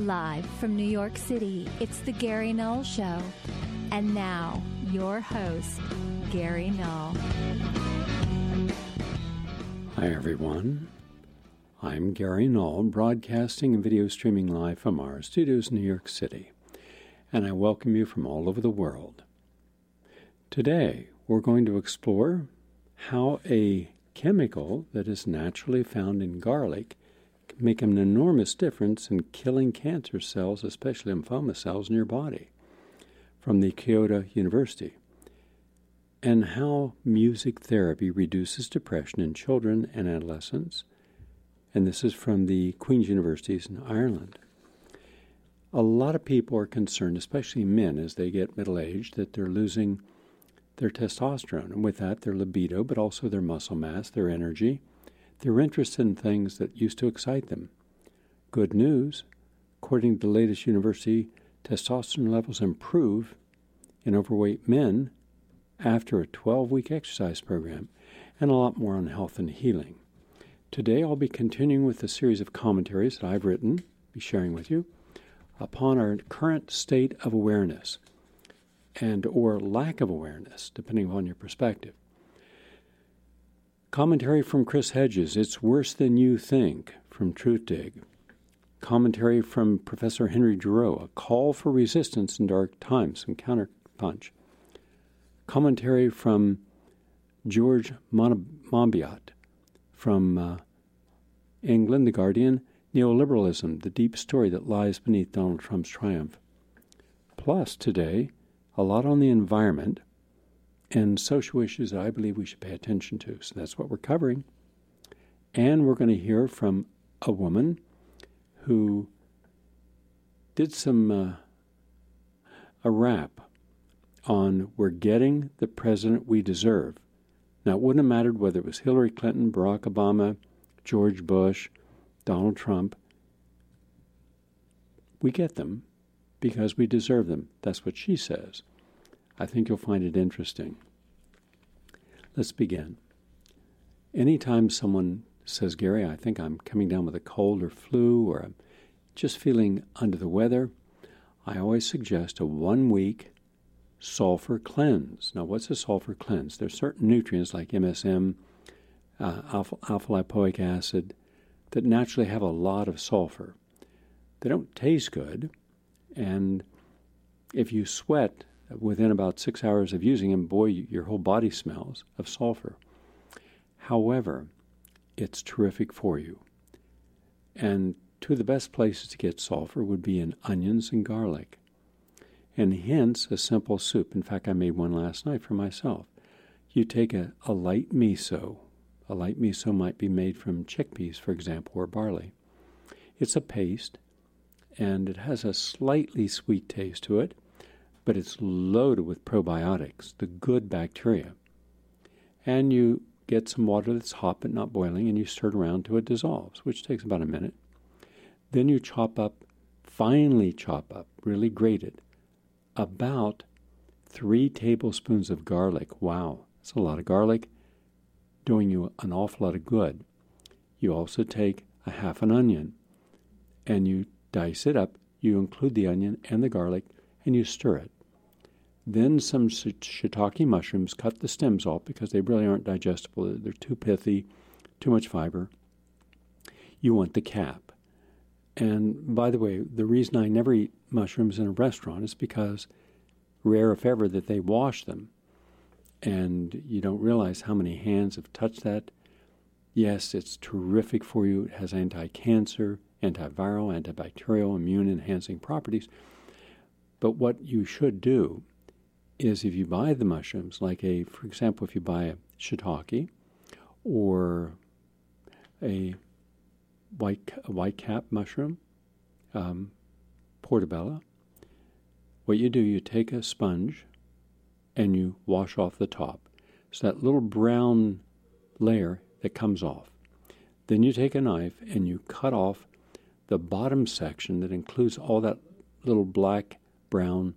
Live from New York City, it's the Gary Null Show. And now, your host, Gary Null. Hi, everyone. I'm Gary Null, broadcasting and video streaming live from our studios in New York City. And I welcome you from all over the world. Today, we're going to explore how a chemical that is naturally found in garlic can make an enormous difference in killing cancer cells, especially lymphoma cells in your body, from the Kyoto University, and how music therapy reduces depression in children and adolescents. And this is from the Queen's Universities in Ireland. A lot of people are concerned, especially men as they get middle-aged, that they're losing their testosterone, and with that their libido, but also their muscle mass, their energy. They're interested in things that used to excite them. Good news, according to the latest university, testosterone levels improve in overweight men after a 12-week exercise program, and a lot more on health and healing. Today I'll be continuing with a series of commentaries that I've written, be sharing with you, upon our current state of awareness and or lack of awareness, depending upon your perspective. Commentary from Chris Hedges, It's Worse Than You Think, from Truthdig. Commentary from Professor Henry Giroux, A Call for Resistance in Dark Times, from Counterpunch. Commentary from George Monbiot, from England, The Guardian, Neoliberalism, the Deep Story That Lies Beneath Donald Trump's Triumph. Plus, today, a lot on the environment and social issues that I believe we should pay attention to. So that's what we're covering. And we're going to hear from a woman who did a rap on We're Getting the President We Deserve. Now, it wouldn't have mattered whether it was Hillary Clinton, Barack Obama, George Bush, Donald Trump. We get them because we deserve them. That's what she says. I think you'll find it interesting. Let's begin. Anytime someone says, Gary, I think I'm coming down with a cold or flu, or I'm just feeling under the weather, I always suggest a 1-week sulfur cleanse. Now, what's a sulfur cleanse? There's certain nutrients like MSM, alpha-lipoic acid, that naturally have a lot of sulfur. They don't taste good, and if you sweat within about 6 hours of using them, boy, your whole body smells of sulfur. However, it's terrific for you. And two of the best places to get sulfur would be in onions and garlic. And hence, a simple soup. In fact, I made one last night for myself. You take a light miso. A light miso might be made from chickpeas, for example, or barley. It's a paste, and it has a slightly sweet taste to it, but it's loaded with probiotics, the good bacteria. And you get some water that's hot but not boiling, and you stir it around till it dissolves, which takes about a minute. Then you finely chop up, really grate it, about 3 tablespoons of garlic. Wow, that's a lot of garlic, doing you an awful lot of good. You also take a half an onion, and you dice it up. You include the onion and the garlic, and you stir it. Then some shiitake mushrooms, cut the stems off because they really aren't digestible. They're too pithy, too much fiber. You want the cap. And by the way, the reason I never eat mushrooms in a restaurant is because, rare if ever, that they wash them. And you don't realize how many hands have touched that. Yes, it's terrific for you. It has anti-cancer, antiviral, antibacterial, immune-enhancing properties. But what you should do is if you buy the mushrooms, for example, if you buy a shiitake or a white cap mushroom, portobello, what you do, you take a sponge and you wash off the top. So that little brown layer that comes off. Then you take a knife and you cut off the bottom section that includes all that little black-brown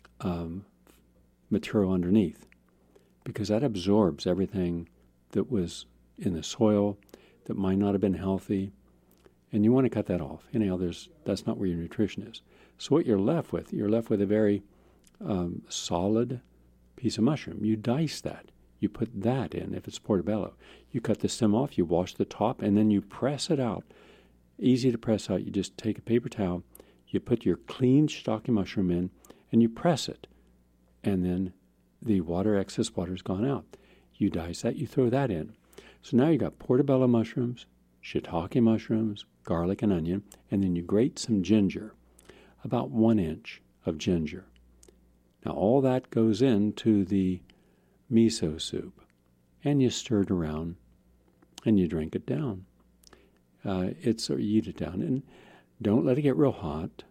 material underneath, because that absorbs everything that was in the soil that might not have been healthy, And you want to cut that off. Anyhow, that's not where your nutrition is. So what you're left with a very solid piece of mushroom. You dice that. You put that in, if it's portobello. You cut the stem off, you wash the top, and then you press it out. Easy to press out. You just take a paper towel, you put your clean, stocky mushroom in, and you press it. And then the excess water is gone out. You dice that, you throw that in. So now you got portobello mushrooms, shiitake mushrooms, garlic and onion, and then you grate some ginger, about 1 inch of ginger. Now all that goes into the miso soup, and you stir it around, and you drink it down. You eat it down, and don't let it get real hot.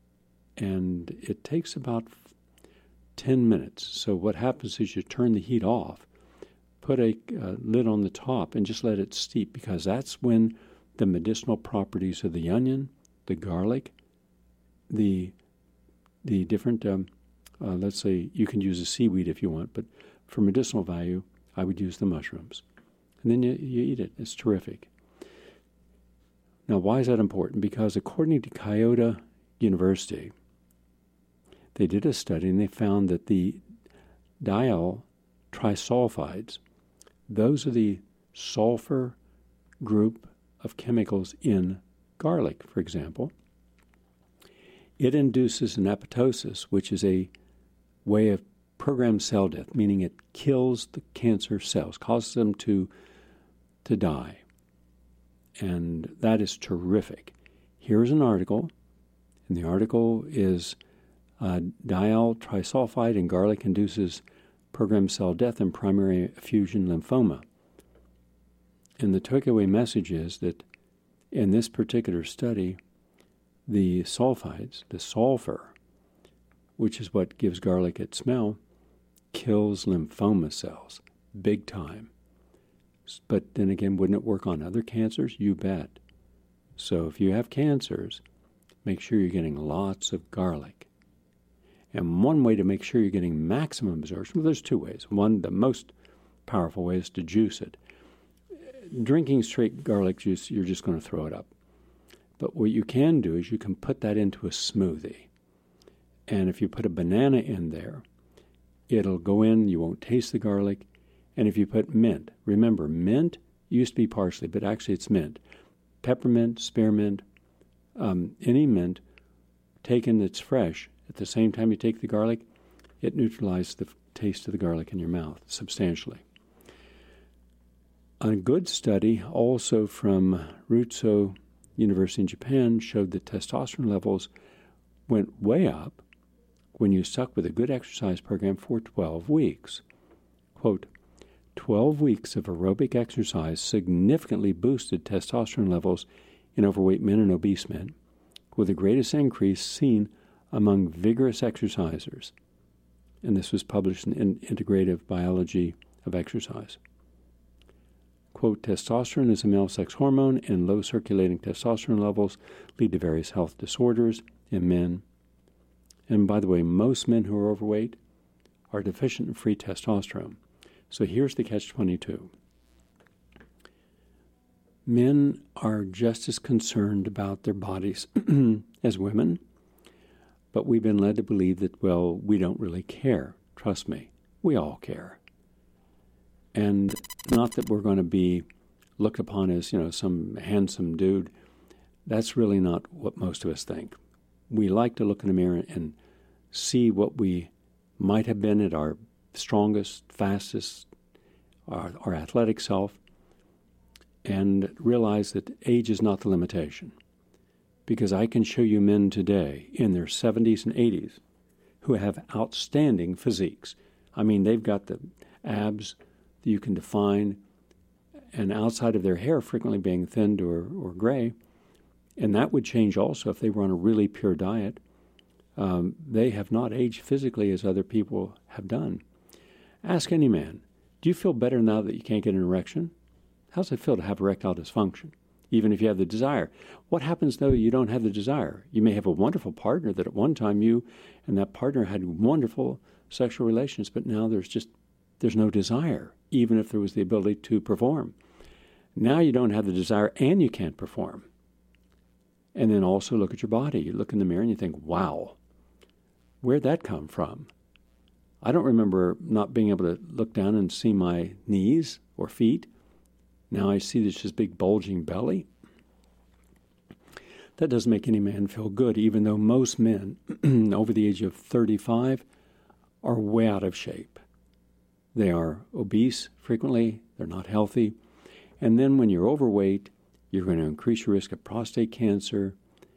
And it takes about 10 minutes. So what happens is you turn the heat off, put a lid on the top, and just let it steep, because that's when the medicinal properties of the onion, the garlic, the different, let's say you can use a seaweed if you want, but for medicinal value, I would use the mushrooms. And then you eat it. It's terrific. Now, why is that important? Because according to Kyoto University, they did a study and they found that the diol trisulfides, those are the sulfur group of chemicals in garlic, for example. It induces an apoptosis, which is a way of programmed cell death, meaning it kills the cancer cells, causes them to die. And that is terrific. Here's an article, and the article is diol trisulfide in garlic induces programmed cell death in primary effusion lymphoma. And the takeaway message is that in this particular study, the sulfides, the sulfur, which is what gives garlic its smell, kills lymphoma cells big time. But then again, wouldn't it work on other cancers? You bet. So if you have cancers, make sure you're getting lots of garlic. And one way to make sure you're getting maximum absorption, well, there's two ways. One, the most powerful way is to juice it. Drinking straight garlic juice, you're just going to throw it up. But what you can do is you can put that into a smoothie. And if you put a banana in there, it'll go in, you won't taste the garlic. And if you put mint, remember, mint used to be parsley, but actually it's mint. Peppermint, spearmint, any mint taken that's fresh, at the same time you take the garlic, it neutralizes the taste of the garlic in your mouth substantially. A good study also from Rutsu University in Japan showed that testosterone levels went way up when you stuck with a good exercise program for 12 weeks. Quote, 12 weeks of aerobic exercise significantly boosted testosterone levels in overweight men and obese men, with the greatest increase seen among vigorous exercisers. And this was published in Integrative Biology of Exercise. Quote, testosterone is a male sex hormone, and low circulating testosterone levels lead to various health disorders in men. And by the way, most men who are overweight are deficient in free testosterone. So here's the catch-22. Men are just as concerned about their bodies as women, but we've been led to believe that, well, we don't really care. Trust me, we all care. And not that we're going to be looked upon as, some handsome dude. That's really not what most of us think. We like to look in the mirror and see what we might have been at our strongest, fastest, our athletic self, and realize that age is not the limitation. Because I can show you men today in their 70s and 80s who have outstanding physiques. I mean, they've got the abs that you can define, and outside of their hair frequently being thinned or gray, and that would change also if they were on a really pure diet. They have not aged physically as other people have done. Ask any man, do you feel better now that you can't get an erection? How does it feel to have erectile dysfunction, even if you have the desire? What happens, though, you don't have the desire? You may have a wonderful partner that at one time you and that partner had wonderful sexual relations, but now there's no desire, even if there was the ability to perform. Now you don't have the desire and you can't perform. And then also look at your body. You look in the mirror and you think, wow, where'd that come from? I don't remember not being able to look down and see my knees or feet. Now I see this big bulging belly. That doesn't make any man feel good, even though most men over the age of 35 are way out of shape. They are obese frequently, they're not healthy. And then when you're overweight, you're going to increase your risk of prostate cancer,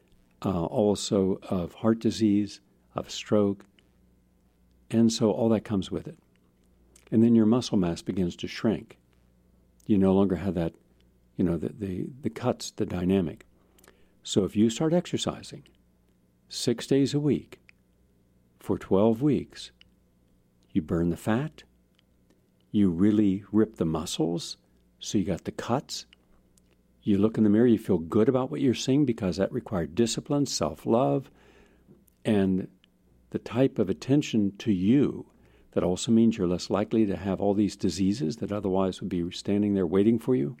also of heart disease, of stroke. And so all that comes with it. And then your muscle mass begins to shrink. You no longer have that, the cuts, the dynamic. So if you start exercising 6 days a week for 12 weeks, you burn the fat, you really rip the muscles, so you got the cuts. You look in the mirror, you feel good about what you're seeing because that required discipline, self-love, and the type of attention to you that also means you're less likely to have all these diseases that otherwise would be standing there waiting for you.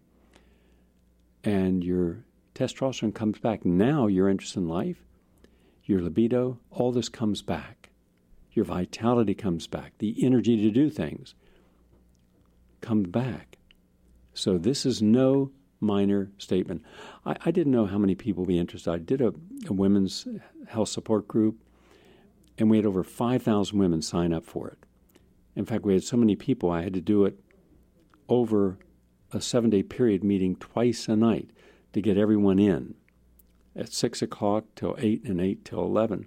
And your testosterone comes back. Now your interest in life, your libido, all this comes back. Your vitality comes back. The energy to do things comes back. So this is no minor statement. I didn't know how many people would be interested. I did a women's health support group, and we had over 5,000 women sign up for it. In fact, we had so many people, I had to do it over a 7-day period, meeting twice a night to get everyone in at 6 o'clock till 8 and 8 till 11.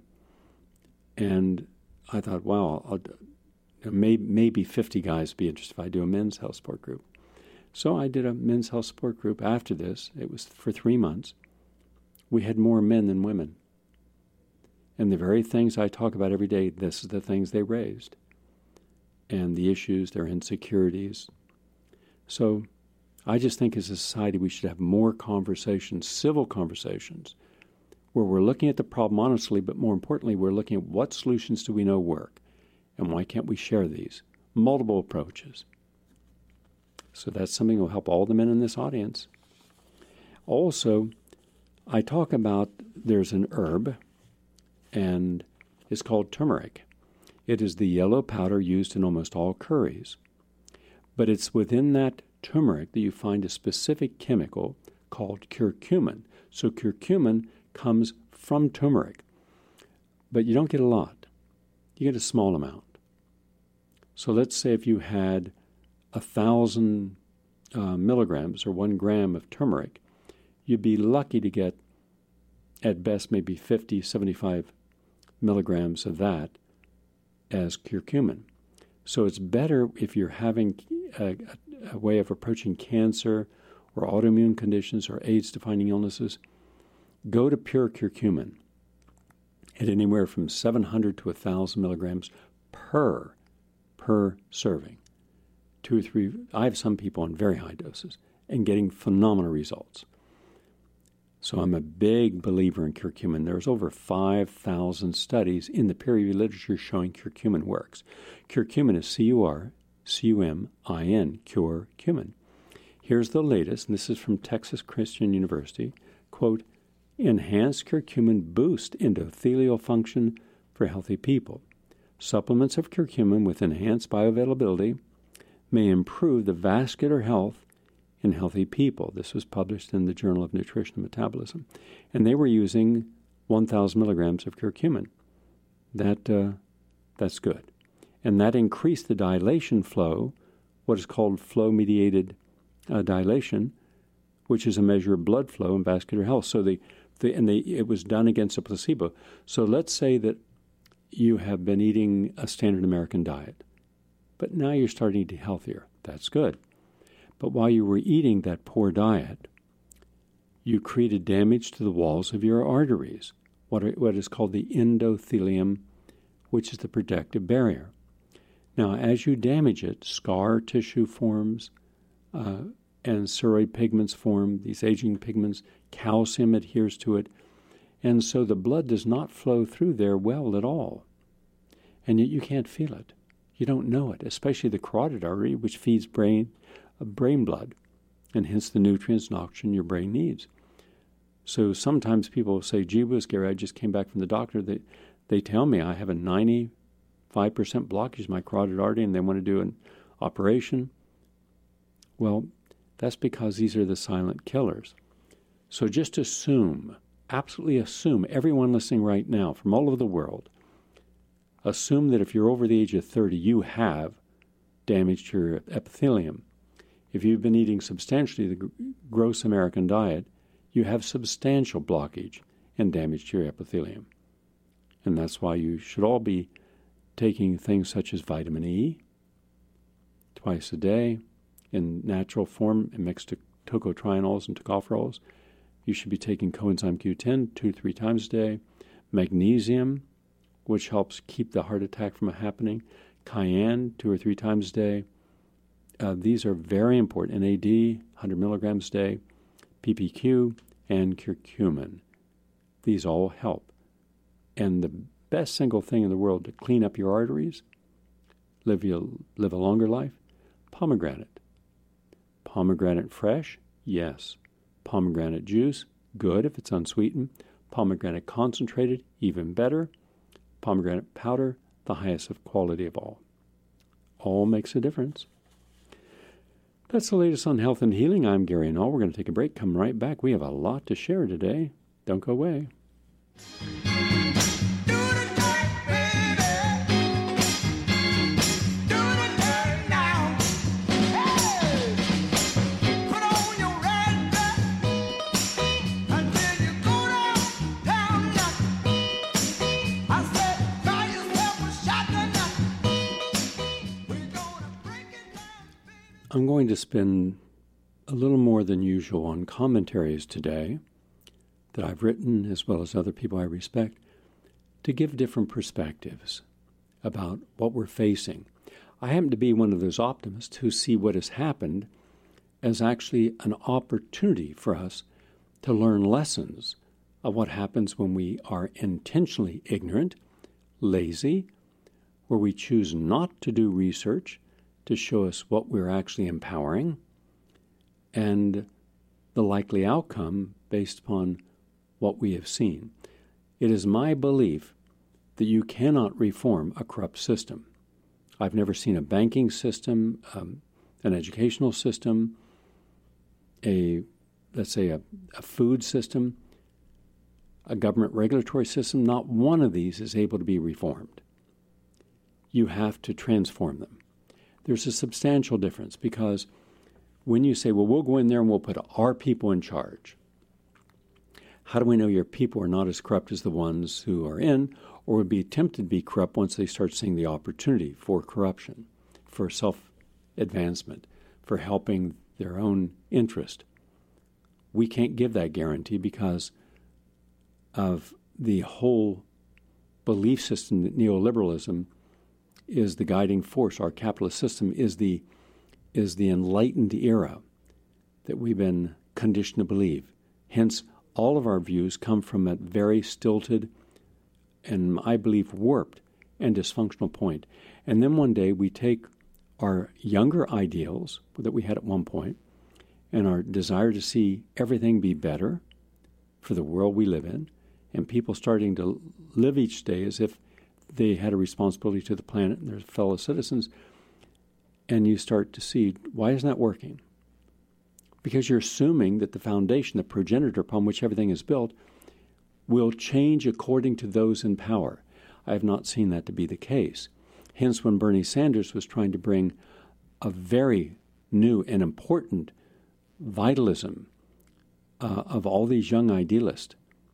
And I thought, wow, maybe 50 guys would be interested if I do a men's health support group. So I did a men's health support group after this. It was for 3 months. We had more men than women. And the very things I talk about every day, this is the things they raised. And the issues, their insecurities. So I just think as a society we should have more conversations, civil conversations, where we're looking at the problem honestly, but more importantly, we're looking at what solutions do we know work, and why can't we share these? Multiple approaches. So that's something that will help all the men in this audience. Also, I talk about there's an herb, and it's called turmeric. It is the yellow powder used in almost all curries. But it's within that turmeric that you find a specific chemical called curcumin. So curcumin comes from turmeric. But you don't get a lot. You get a small amount. So let's say if you had 1,000 milligrams or 1 gram of turmeric, you'd be lucky to get at best maybe 50, 75 milligrams of that as curcumin. So it's better if you're having a way of approaching cancer or autoimmune conditions or AIDS-defining illnesses, go to pure curcumin at anywhere from 700 to 1,000 milligrams per serving. 2 or 3, I have some people on very high doses and getting phenomenal results. So I'm a big believer in curcumin. There's over 5,000 studies in the peer-reviewed literature showing curcumin works. Curcumin is C-U-R-C-U-M-I-N, curcumin. Here's the latest, and this is from Texas Christian University. Quote, enhanced curcumin boosts endothelial function for healthy people. Supplements of curcumin with enhanced bioavailability may improve the vascular health in healthy people. This was published in the Journal of Nutrition and Metabolism. And they were using 1,000 milligrams of curcumin. That's good. And that increased the dilation flow, what is called flow-mediated dilation, which is a measure of blood flow and vascular health. So it was done against a placebo. So let's say that you have been eating a standard American diet, but now you're starting to eat healthier. That's good. But while you were eating that poor diet, you created damage to the walls of your arteries, what is called the endothelium, which is the protective barrier. Now, as you damage it, scar tissue forms and ceroid pigments form, these aging pigments, calcium adheres to it, and so the blood does not flow through there well at all. And yet you can't feel it. You don't know it, especially the carotid artery, which feeds brain blood, and hence the nutrients and oxygen your brain needs. So sometimes people say, gee whiz, Gary, I just came back from the doctor. They tell me I have a 95% blockage in my carotid artery and they want to do an operation. Well, that's because these are the silent killers. So just assume, absolutely assume, everyone listening right now from all over the world, assume that if you're over the age of 30, you have damage to your epithelium. If you've been eating substantially the gross American diet, you have substantial blockage and damage to your epithelium. And that's why you should all be taking things such as vitamin E twice a day in natural form and mixed to tocotrienols and tocopherols. You should be taking coenzyme Q10 2-3 times a day. Magnesium, which helps keep the heart attack from happening. Cayenne 2 or 3 times a day. These are very important. NAD, 100 milligrams a day. PPQ, and curcumin. These all help. And the best single thing in the world to clean up your arteries, live a longer life, pomegranate. Pomegranate fresh? Yes. Pomegranate juice? Good if it's unsweetened. Pomegranate concentrated? Even better. Pomegranate powder? The highest of quality of all. All makes a difference. That's the latest on health and healing. I'm Gary Null. We're going to take a break. Come right back. We have a lot to share today. Don't go away. I'm going to spend a little more than usual on commentaries today that I've written, as well as other people I respect, to give different perspectives about what we're facing. I happen to be one of those optimists who see what has happened as actually an opportunity for us to learn lessons of what happens when we are intentionally ignorant, lazy, where we choose not to do research to show us what we're actually empowering, and the likely outcome based upon what we have seen. It is my belief that you cannot reform a corrupt system. I've never seen a banking system, an educational system, let's say a food system, a government regulatory system. Not one of these is able to be reformed. You have to transform them. There's a substantial difference because when you say, well, we'll go in there and we'll put our people in charge, how do we know your people are not as corrupt as the ones who are in, or would be tempted to be corrupt once they start seeing the opportunity for corruption, for self-advancement, for helping their own interest? We can't give that guarantee because of the whole belief system that neoliberalism is the guiding force. Our capitalist system is the enlightened era that we've been conditioned to believe. Hence, all of our views come from a very stilted and, I believe, warped and dysfunctional point. And then one day we take our younger ideals that we had at one point and our desire to see everything be better for the world we live in, and people starting to live each day as if they had a responsibility to the planet and their fellow citizens, and you start to see, why isn't that working? Because you're assuming that the foundation, the progenitor upon which everything is built, will change according to those in power. I have not seen that to be the case. Hence, when Bernie Sanders was trying to bring a very new and important vitalism of all these young idealists,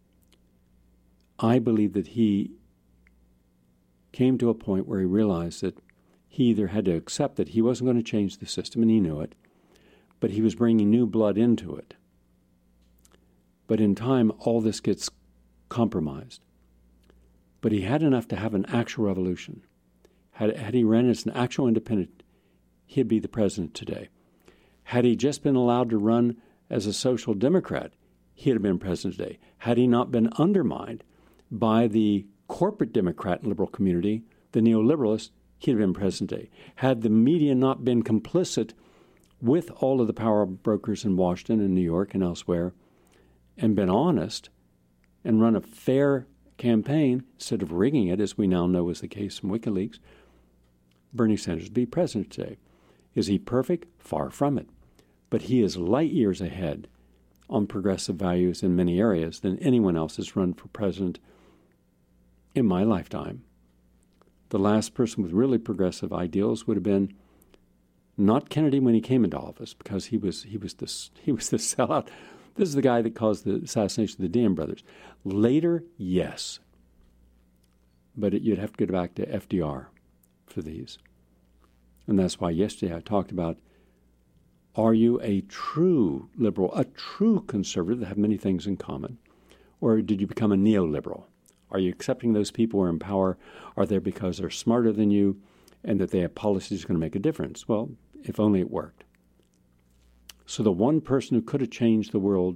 I believe that he came to a point where he realized that he either had to accept that he wasn't going to change the system, and he knew it, but he was bringing new blood into it. But in time, all this gets compromised. But he had enough to have an actual revolution. Had he ran as an actual independent, he'd be the president today. Had he just been allowed to run as a social democrat, he'd have been president today. Had he not been undermined by the corporate Democrat and liberal community, the neoliberalists, he'd have been president today. Had the media not been complicit with all of the power brokers in Washington and New York and elsewhere, and been honest and run a fair campaign instead of rigging it, as we now know is the case from WikiLeaks, Bernie Sanders would be president today. Is he perfect? Far from it. But he is light years ahead on progressive values in many areas than anyone else has run for president in my lifetime. The last person with really progressive ideals would have been not Kennedy when he came into office, because he was the sellout. This is the guy that caused the assassination of the Diem brothers. Later, yes. But you'd have to go back to FDR for these. And that's why yesterday I talked about, are you a true liberal, a true conservative that have many things in common? Or did you become a neoliberal? Are you accepting those people who are in power? Are they because they're smarter than you and that they have policies that are going to make a difference? Well, if only it worked. So the one person who could have changed the world,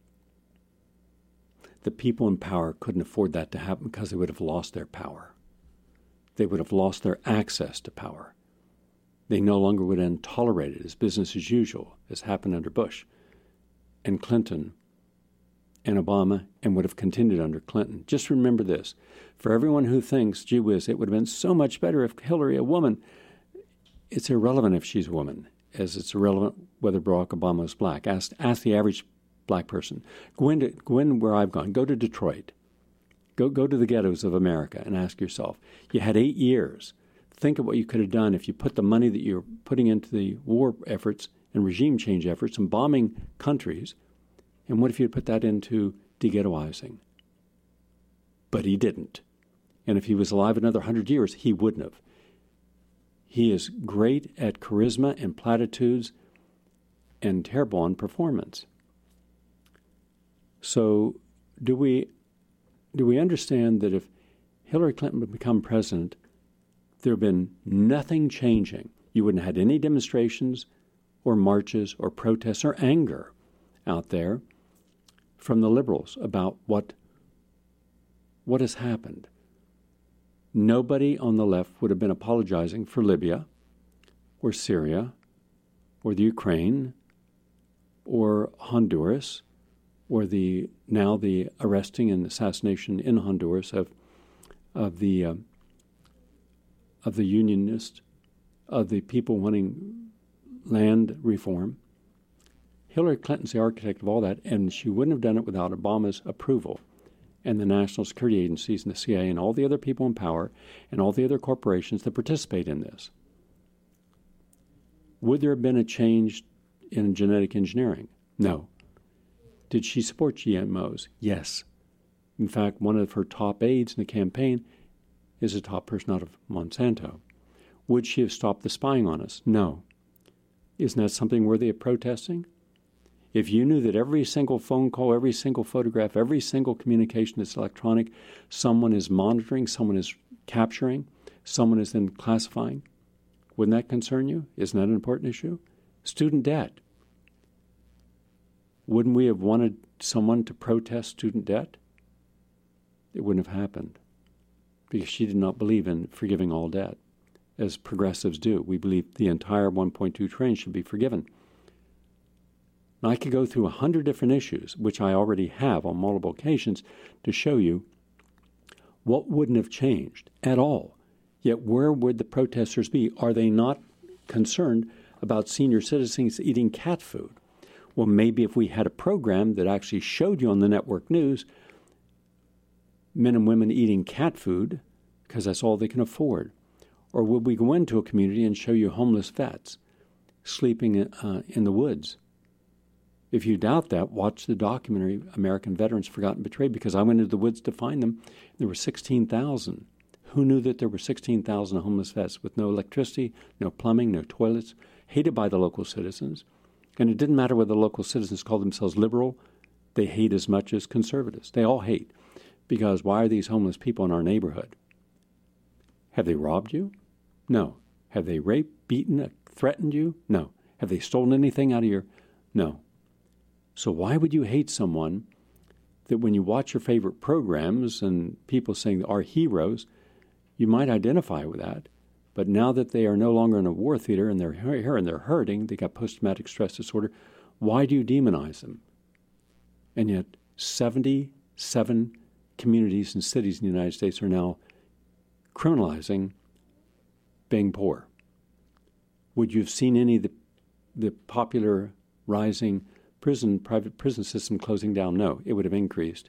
the people in power couldn't afford that to happen because they would have lost their power. They would have lost their access to power. They no longer would then tolerate it as business as usual, as happened under Bush and Clinton and Obama, and would have continued under Clinton. Just remember this. For everyone who thinks, gee whiz, it would have been so much better if Hillary, a woman, it's irrelevant if she's a woman, as it's irrelevant whether Barack Obama is black. Ask the average black person. Go in where I've gone. Go to Detroit. Go to the ghettos of America and ask yourself, you had 8 years. Think of what you could have done if you put the money that you're putting into the war efforts and regime change efforts and bombing countries, and what if you had put that into de-ghettoizing? But he didn't. And if he was alive another 100 years, he wouldn't have. He is great at charisma and platitudes and terrible on performance. So do we understand that if Hillary Clinton would become president, there have been nothing changing? You wouldn't have had any demonstrations or marches or protests or anger out there from the liberals about what has happened. Nobody on the left would have been apologizing for Libya or Syria or the Ukraine or Honduras or the arresting and assassination in Honduras of the unionists, of the people wanting land reform. Hillary Clinton's the architect of all that, and she wouldn't have done it without Obama's approval and the national security agencies and the CIA and all the other people in power and all the other corporations that participate in this. Would there have been a change in genetic engineering? No. Did she support GMOs? Yes. In fact, one of her top aides in the campaign is a top person out of Monsanto. Would she have stopped the spying on us? No. Isn't that something worthy of protesting? If you knew that every single phone call, every single photograph, every single communication that's electronic, someone is monitoring, someone is capturing, someone is then classifying, wouldn't that concern you? Isn't that an important issue? Student debt. Wouldn't we have wanted someone to protest student debt? It wouldn't have happened because she did not believe in forgiving all debt, as progressives do. We believe the entire $1.2 trillion should be forgiven. Now, I could go through 100 different issues, which I already have on multiple occasions, to show you what wouldn't have changed at all. Yet where would the protesters be? Are they not concerned about senior citizens eating cat food? Well, maybe if we had a program that actually showed you on the network news men and women eating cat food because that's all they can afford. Or would we go into a community and show you homeless vets sleeping in the woods? If you doubt that, watch the documentary American Veterans Forgotten Betrayed, because I went into the woods to find them. There were 16,000. Who knew that there were 16,000 homeless vets with no electricity, no plumbing, no toilets, hated by the local citizens? And it didn't matter whether the local citizens called themselves liberal. They hate as much as conservatives. They all hate. Because why are these homeless people in our neighborhood? Have they robbed you? No. Have they raped, beaten, threatened you? No. Have they stolen anything out of your... No. So why would you hate someone that when you watch your favorite programs and people saying are heroes, you might identify with that, but now that they are no longer in a war theater and they're here and they're hurting, they got post-traumatic stress disorder, why do you demonize them? And yet 77 communities and cities in the United States are now criminalizing being poor. Would you have seen any of the popular rising private prison system closing down? No, it would have increased.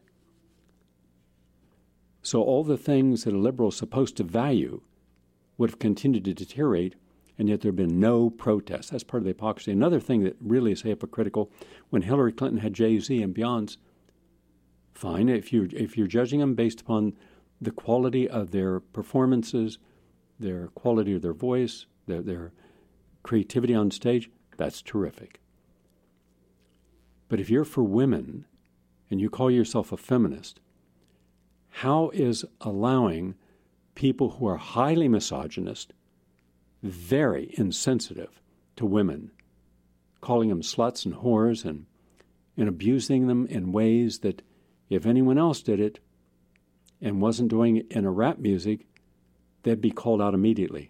So all the things that a liberal is supposed to value would have continued to deteriorate, and yet there have been no protests. That's part of the hypocrisy. Another thing that really is hypocritical, when Hillary Clinton had Jay-Z and Beyonce, fine, if you're judging them based upon the quality of their performances, their quality of their voice, their creativity on stage, that's terrific. But if you're for women and you call yourself a feminist, how is allowing people who are highly misogynist, very insensitive to women, calling them sluts and whores and abusing them in ways that if anyone else did it and wasn't doing it in a rap music, they'd be called out immediately.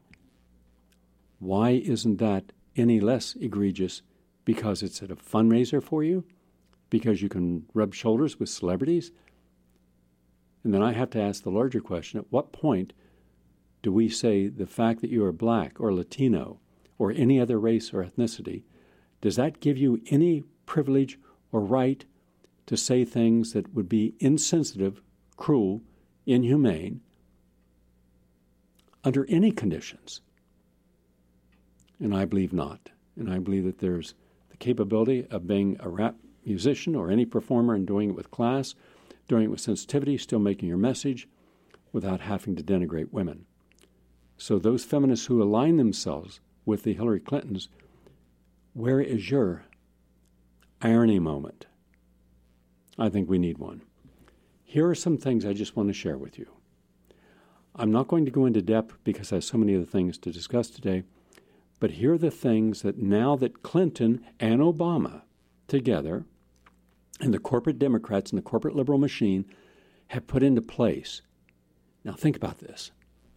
Why isn't that any less egregious? Because it's at a fundraiser for you? Because you can rub shoulders with celebrities? And then I have to ask the larger question, at what point do we say the fact that you are black or Latino or any other race or ethnicity, does that give you any privilege or right to say things that would be insensitive, cruel, inhumane under any conditions? And I believe not. And I believe that there's the capability of being a rap musician or any performer and doing it with class, doing it with sensitivity, still making your message without having to denigrate women. So those feminists who align themselves with the Hillary Clintons, where is your irony moment? I think we need one. Here are some things I just want to share with you. I'm not going to go into depth because I have so many other things to discuss today, but here are the things that now that Clinton and Obama together and the corporate Democrats and the corporate liberal machine have put into place. Now think about this.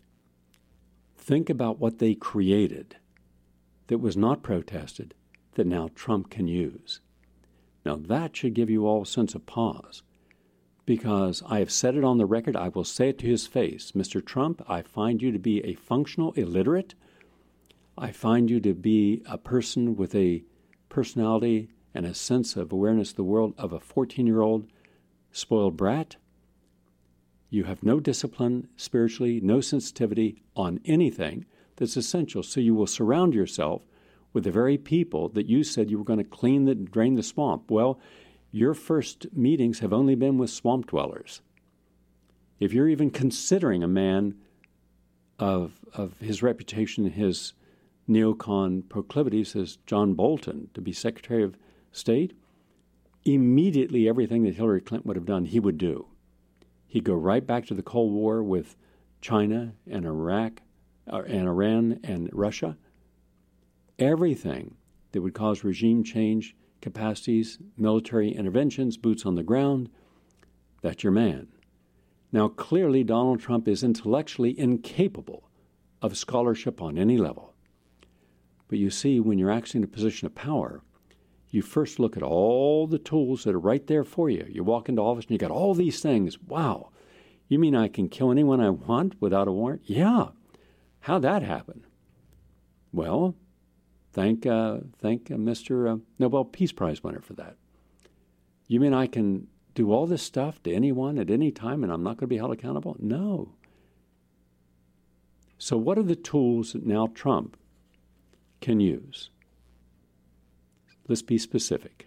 Think about what they created that was not protested that now Trump can use. Now that should give you all a sense of pause, because I have said it on the record, I will say it to his face. Mr. Trump, I find you to be a functional illiterate. I find you to be a person with a personality and a sense of awareness of the world of a 14-year-old spoiled brat. You have no discipline spiritually, no sensitivity on anything that's essential. So you will surround yourself with the very people that you said you were going to drain the swamp. Well, your first meetings have only been with swamp dwellers. If you're even considering a man of his reputation, his neocon proclivities as John Bolton to be Secretary of State, immediately everything that Hillary Clinton would have done, he would do. He'd go right back to the Cold War with China and Iraq and Iran and Russia. Everything that would cause regime change, capacities, military interventions, boots on the ground, that's your man. Now, clearly, Donald Trump is intellectually incapable of scholarship on any level. But you see, when you're actually in a position of power, you first look at all the tools that are right there for you. You walk into office and you got all these things. Wow, you mean I can kill anyone I want without a warrant? Yeah. How'd that happen? Well, thank Mr. Nobel Peace Prize winner for that. You mean I can do all this stuff to anyone at any time and I'm not going to be held accountable? No. So what are the tools that now Trump can use? Let's be specific.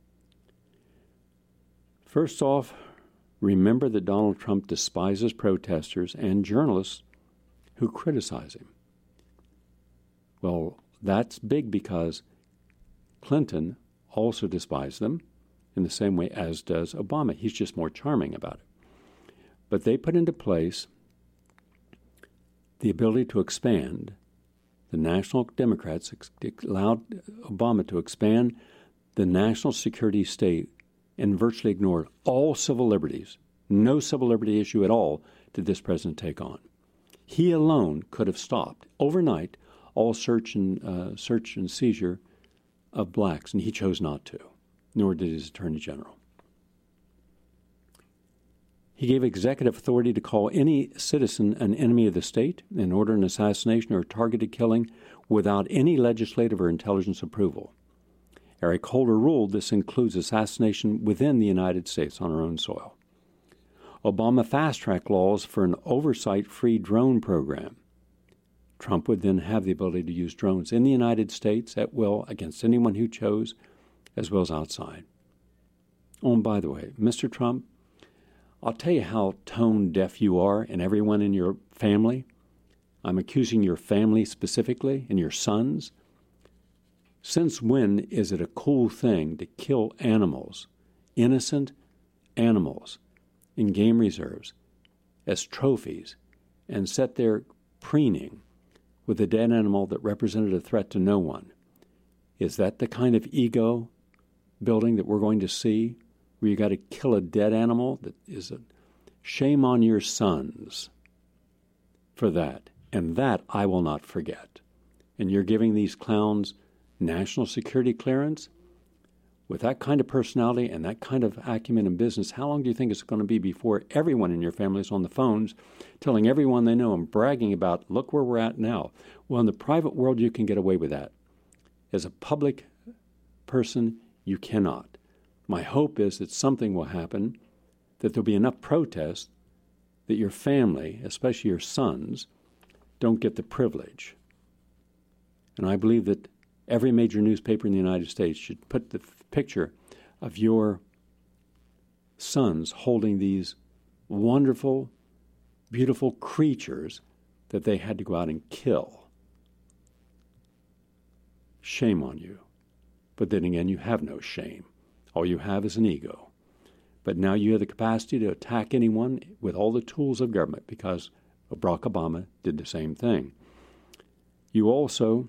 First off, remember that Donald Trump despises protesters and journalists who criticize him. Well, that's big because Clinton also despised them in the same way as does Obama. He's just more charming about it. But they put into place the ability to expand. The National Democrats allowed Obama to expand the national security state and virtually ignored all civil liberties. No civil liberty issue at all did this president take on. He alone could have stopped overnight all search and seizure of blacks, and he chose not to, nor did his Attorney General. He gave executive authority to call any citizen an enemy of the state and order an assassination or targeted killing without any legislative or intelligence approval. Eric Holder ruled this includes assassination within the United States on our own soil. Obama fast-tracked laws for an oversight-free drone program. Trump would then have the ability to use drones in the United States at will against anyone who chose, as well as outside. Oh, and by the way, Mr. Trump, I'll tell you how tone-deaf you are and everyone in your family. I'm accusing your family specifically and your sons. Since when is it a cool thing to kill animals, innocent animals, in game reserves as trophies and sit there preening with a dead animal that represented a threat to no one? Is that the kind of ego building that we're going to see, where you got to kill a dead animal? That is a shame on your sons for that. And that I will not forget. And you're giving these clowns national security clearance? With that kind of personality and that kind of acumen in business, how long do you think it's going to be before everyone in your family is on the phones telling everyone they know and bragging about, look where we're at now? Well, in the private world, you can get away with that. As a public person, you cannot. My hope is that something will happen, that there'll be enough protest that your family, especially your sons, don't get the privilege. And I believe that every major newspaper in the United States should put the picture of your sons holding these wonderful, beautiful creatures that they had to go out and kill. Shame on you. But then again, you have no shame. All you have is an ego. But now you have the capacity to attack anyone with all the tools of government, because Barack Obama did the same thing. You also,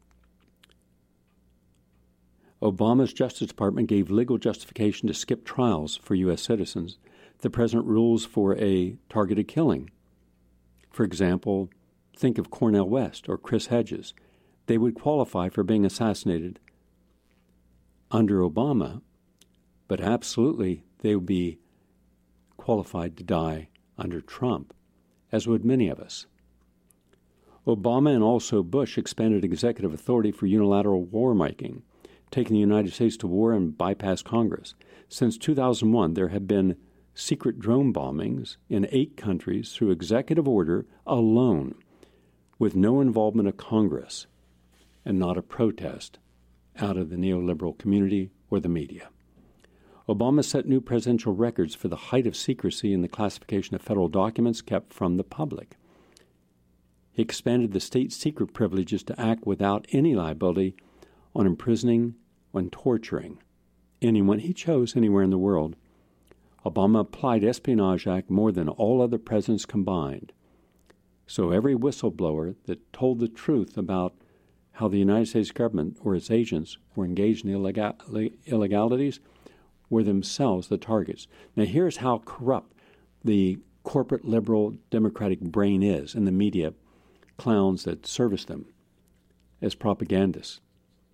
Obama's Justice Department gave legal justification to skip trials for U.S. citizens. The president rules for a targeted killing. For example, think of Cornel West or Chris Hedges. They would qualify for being assassinated under Obama, but absolutely they would be qualified to die under Trump, as would many of us. Obama and also Bush expanded executive authority for unilateral war-making, taking the United States to war and bypass Congress. Since 2001, there have been secret drone bombings in 8 countries through executive order alone, with no involvement of Congress and not a protest out of the neoliberal community or the media. Obama set new presidential records for the height of secrecy in the classification of federal documents kept from the public. He expanded the state secret privileges to act without any liability on imprisoning and torturing anyone he chose anywhere in the world. Obama applied Espionage Act more than all other presidents combined. So every whistleblower that told the truth about how the United States government or its agents were engaged in illegalities were themselves the targets. Now here's how corrupt the corporate liberal democratic brain is, and the media clowns that service them as propagandists.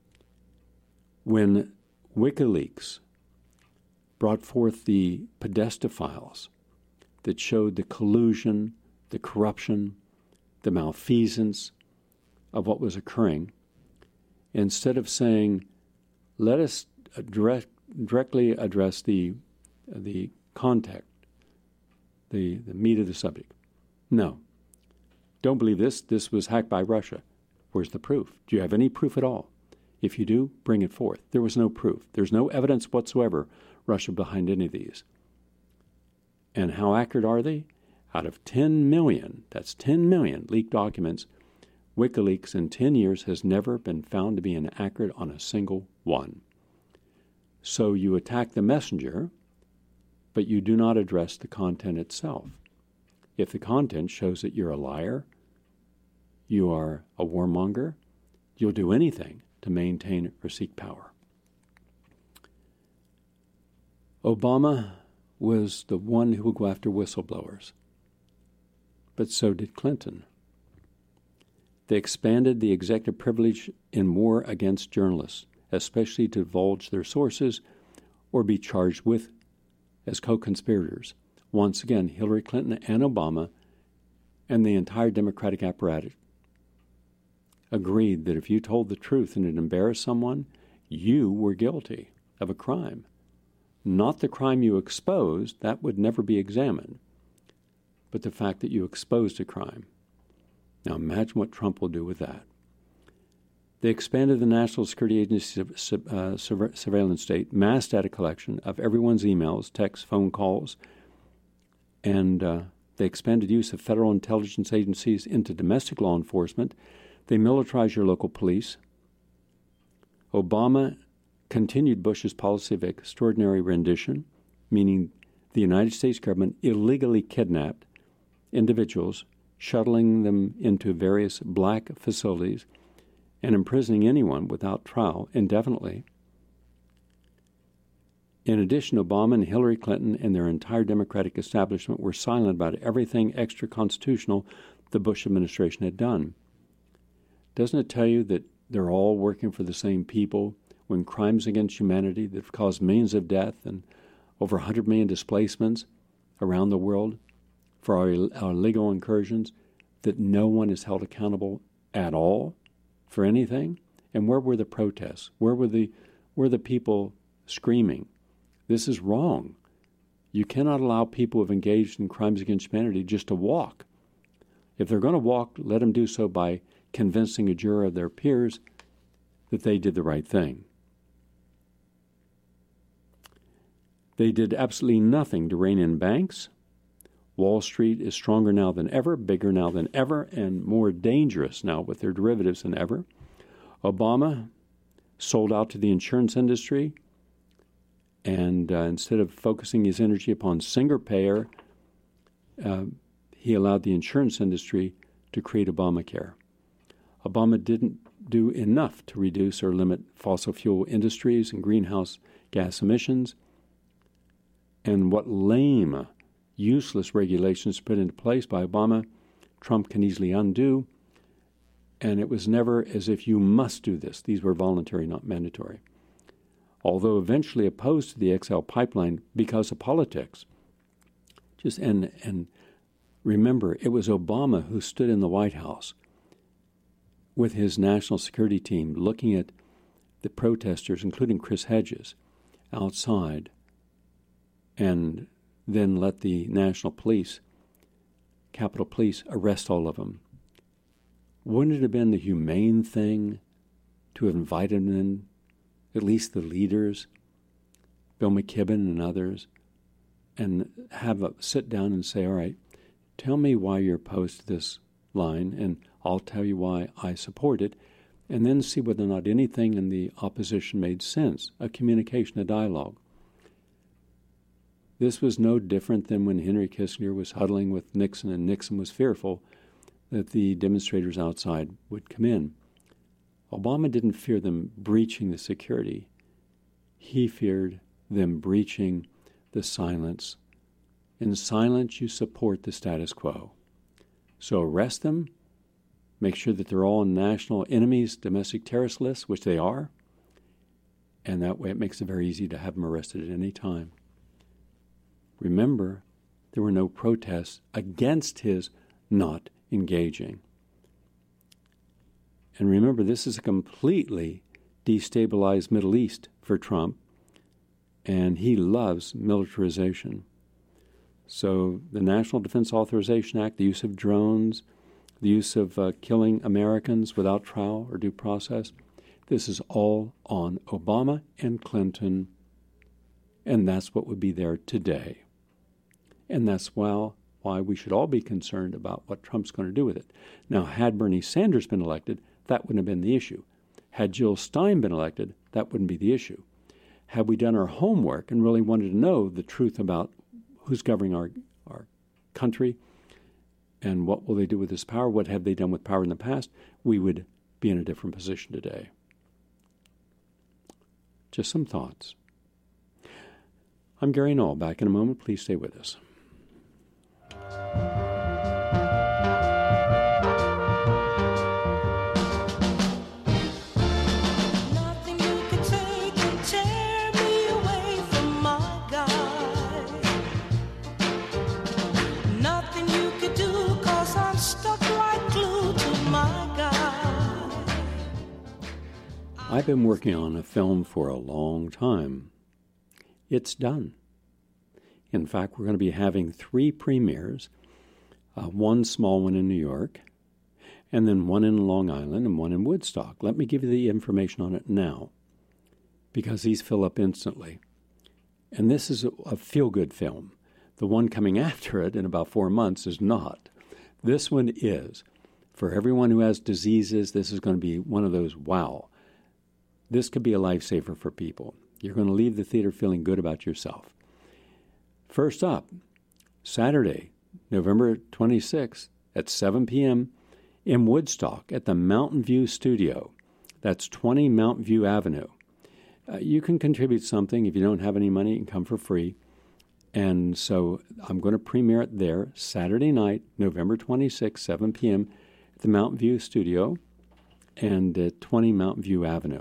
When WikiLeaks brought forth the Podesta files that showed the collusion, the corruption, the malfeasance of what was occurring, instead of saying, let us directly address the content, the meat of the subject. No. Don't believe this. This was hacked by Russia. Where's the proof? Do you have any proof at all? If you do, bring it forth. There was no proof. There's no evidence whatsoever Russia behind any of these. And how accurate are they? Out of 10 million, that's 10 million leaked documents, WikiLeaks in 10 years has never been found to be inaccurate on a single one. So you attack the messenger, but you do not address the content itself. If the content shows that you're a liar, you are a warmonger, you'll do anything to maintain or seek power. Obama was the one who would go after whistleblowers, but so did Clinton. They expanded the executive privilege in war against journalists, especially to divulge their sources or be charged with as co-conspirators. once again, Hillary Clinton and Obama and the entire Democratic apparatus agreed that if you told the truth and it embarrassed someone, you were guilty of a crime. Not the crime you exposed, that would never be examined, but the fact that you exposed a crime. Now imagine what Trump will do with that. They expanded the National Security Agency's surveillance state, mass data collection of everyone's emails, texts, phone calls, and they expanded use of federal intelligence agencies into domestic law enforcement. They militarized your local police. Obama continued Bush's policy of extraordinary rendition, meaning the United States government illegally kidnapped individuals, shuttling them into various black facilities, and imprisoning anyone without trial indefinitely. In addition, Obama and Hillary Clinton and their entire Democratic establishment were silent about everything extra-constitutional the Bush administration had done. Doesn't it tell you that they're all working for the same people when crimes against humanity that have caused millions of deaths and over 100 million displacements around the world for our illegal incursions, that no one is held accountable at all for anything? And where were the protests? Where were the people screaming, "This is wrong"? You cannot allow people who have engaged in crimes against humanity just to walk. If they're going to walk, let them do so by convincing a jury of their peers that they did the right thing. They did absolutely nothing to rein in banks. Wall Street is stronger now than ever, bigger now than ever, and more dangerous now with their derivatives than ever. Obama sold out to the insurance industry, and instead of focusing his energy upon single payer, he allowed the insurance industry to create Obamacare. Obama didn't do enough to reduce or limit fossil fuel industries and greenhouse gas emissions. And what lame, useless regulations put into place by Obama, Trump can easily undo. And it was never as if you must do this. These were voluntary, not mandatory. Although eventually opposed to the XL pipeline because of politics. And remember, it was Obama who stood in the White House with his national security team looking at the protesters, including Chris Hedges, outside, and then let the National Police, Capitol Police, arrest all of them. Wouldn't it have been the humane thing to have invited in at least the leaders, Bill McKibben and others, and have a sit down and say, all right, tell me why you're opposed to this line, and I'll tell you why I support it, and then see whether or not anything in the opposition made sense, a communication, a dialogue. This was no different than when Henry Kissinger was huddling with Nixon, and Nixon was fearful that the demonstrators outside would come in. Obama didn't fear them breaching the security. He feared them breaching the silence. In silence, you support the status quo. So arrest them, make sure that they're all on national enemies, domestic terrorist lists, which they are, and that way it makes it very easy to have them arrested at any time. Remember, there were no protests against his not engaging. And remember, this is a completely destabilized Middle East for Trump, and he loves militarization. So the National Defense Authorization Act, the use of drones, the use of killing Americans without trial or due process, this is all on Obama and Clinton, and that's what would be there today. And that's why we should all be concerned about what Trump's going to do with it. Now, had Bernie Sanders been elected, that wouldn't have been the issue. Had Jill Stein been elected, that wouldn't be the issue. Had we done our homework and really wanted to know the truth about who's governing our country and what will they do with this power, what have they done with power in the past, we would be in a different position today. Just some thoughts. I'm Gary Null. Back in a moment. Please stay with us. I've been working on a film for a long time. It's done. In fact, we're going to be having 3 premieres, one small one in New York, and then one in Long Island and one in Woodstock. Let me give you the information on it now, because these fill up instantly. And this is a feel-good film. The one coming after it in about 4 months is not. This one is. For everyone who has diseases, this is going to be one of those, wow, this could be a lifesaver for people. You're going to leave the theater feeling good about yourself. First up, Saturday, November 26th at 7 p.m. in Woodstock at the Mountain View Studio. That's 20 Mountain View Avenue. You can contribute something. If you don't have any money, you can come for free. And so I'm going to premiere it there Saturday night, November 26th, 7 p.m. at the Mountain View Studio and at 20 Mountain View Avenue.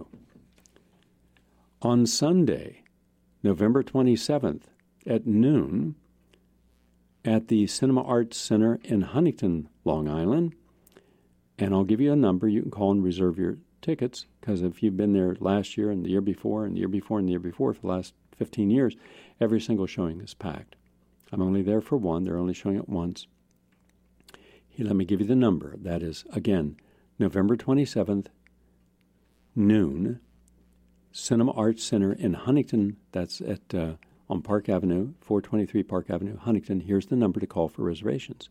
On Sunday, November 27th at noon at the Cinema Arts Center in Huntington, Long Island. And I'll give you a number. You can call and reserve your tickets, because if you've been there last year and the year before and the year before and the year before for the last 15 years, every single showing is packed. I'm only there for one. They're only showing it once. Here, let me give you the number. That is, again, November 27th, noon, Cinema Arts Center in Huntington. That's at on Park Avenue, 423 Park Avenue, Huntington. Here's the number to call for reservations.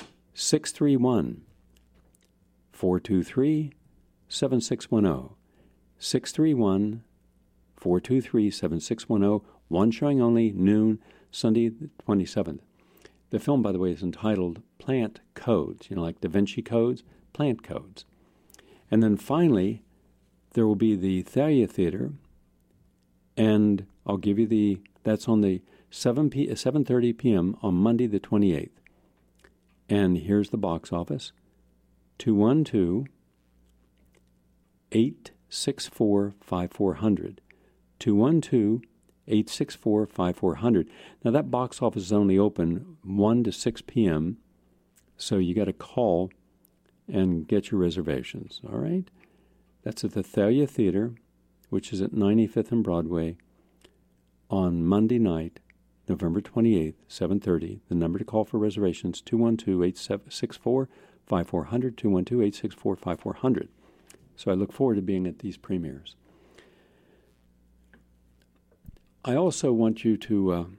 631-423-7610. 631-423-7610. One showing only, noon, Sunday the 27th. The film, by the way, is entitled Plant Codes, like Da Vinci Codes, Plant Codes. And then finally, there will be the Thalia Theater, and I'll give you that's on the 7:30 p.m. on Monday the 28th. And here's the box office, 212-864-5400. 212-864-5400. Now, that box office is only open 1 to 6 p.m., so you got to call and get your reservations, all right? That's at the Thalia Theater, which is at 95th and Broadway, on Monday night, November 28th, 7:30. The number to call for reservations, 212-864-5400, 212-864-5400. So I look forward to being at these premieres. I also want you to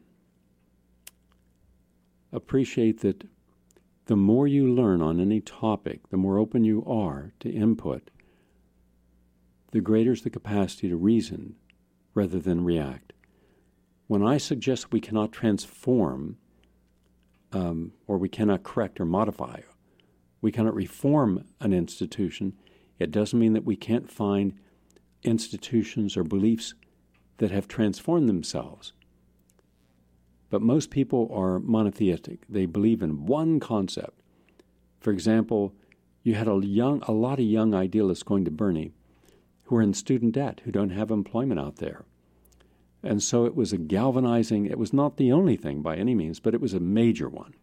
appreciate that the more you learn on any topic, the more open you are to input, the greater is the capacity to reason rather than react. When I suggest we cannot transform or we cannot correct or modify, we cannot reform an institution, it doesn't mean that we can't find institutions or beliefs that have transformed themselves. But most people are monotheistic. They believe in one concept. For example, you had a lot of young idealists going to Bernie who are in student debt, who don't have employment out there. And so it was a galvanizing, it was not the only thing by any means, but it was a major one.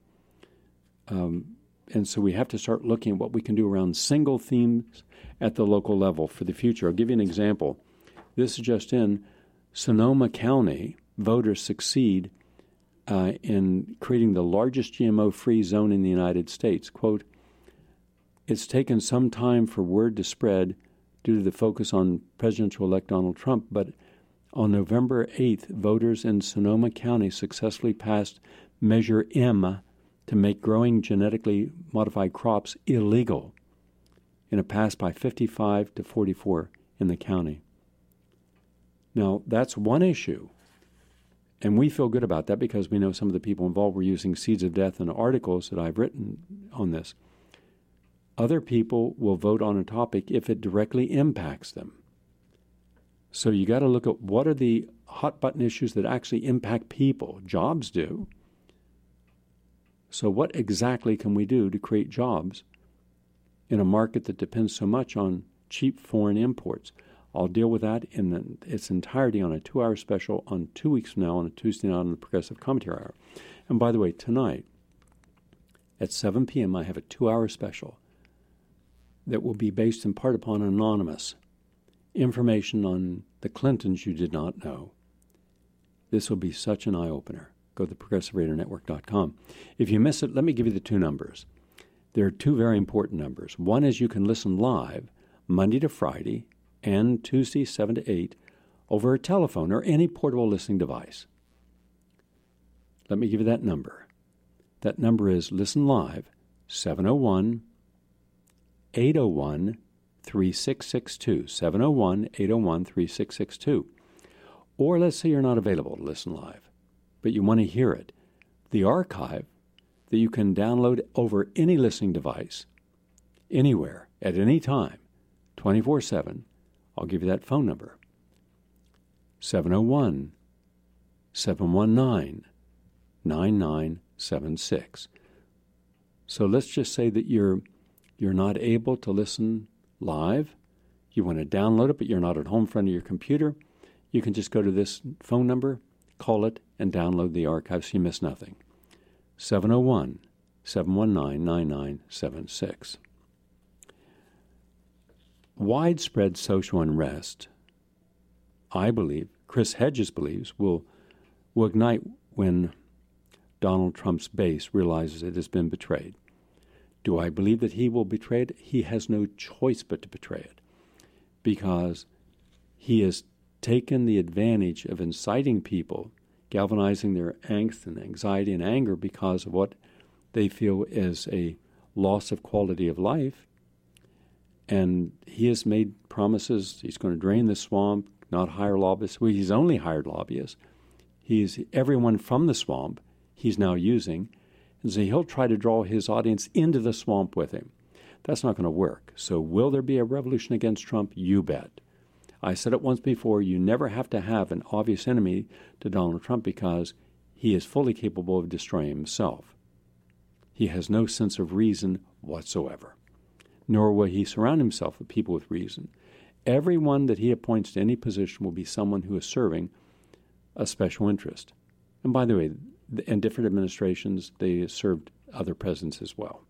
And so we have to start looking at what we can do around single themes at the local level for the future. I'll give you an example. This is just in Sonoma County. Voters succeed in creating the largest GMO-free zone in the United States. Quote, "It's taken some time for word to spread due to the focus on presidential-elect Donald Trump, but on November 8th, voters in Sonoma County successfully passed Measure M to make growing genetically modified crops illegal in a pass by 55 to 44 in the county." Now, that's one issue, and we feel good about that because we know some of the people involved were using seeds of death in articles that I've written on this. Other people will vote on a topic if it directly impacts them. So you got to look at what are the hot-button issues that actually impact people. Jobs do. So what exactly can we do to create jobs in a market that depends so much on cheap foreign imports? I'll deal with that in its entirety on a 2-hour special on 2 weeks from now on a Tuesday night on the Progressive Commentary Hour. And by the way, tonight at 7 p.m. I have a 2-hour special that will be based in part upon Anonymous. information on the Clintons you did not know. This will be such an eye-opener. Go to progressiveradionetwork.com. If you miss it, let me give you the two numbers. There are two very important numbers. One is you can listen live Monday to Friday and Tuesday 7 to 8 over a telephone or any portable listening device. Let me give you that number. That number is listen live 701-801-3662. 701-801-3662. Or let's say you're not available to listen live, but you want to hear it. The archive that you can download over any listening device, anywhere, at any time, 24/7, I'll give you that phone number. 701-719-9976. So let's just say that you're not able to listen live. You want to download it, but you're not at home in front of your computer. You can just go to this phone number, call it, and download the archive so you miss nothing. 701-719-9976. Widespread social unrest, I believe, Chris Hedges believes, will ignite when Donald Trump's base realizes it has been betrayed. Do I believe that he will betray it? He has no choice but to betray it, because he has taken the advantage of inciting people, galvanizing their angst and anxiety and anger because of what they feel is a loss of quality of life. And he has made promises. He's going to drain the swamp, not hire lobbyists. Well, he's only hired lobbyists. He's everyone from the swamp he's now using. And so he'll try to draw his audience into the swamp with him. That's not going to work. So will there be a revolution against Trump? You bet. I said it once before, you never have to have an obvious enemy to Donald Trump because he is fully capable of destroying himself. He has no sense of reason whatsoever, nor will he surround himself with people with reason. Everyone that he appoints to any position will be someone who is serving a special interest. And by the way, in different administrations, they served other presidents as well.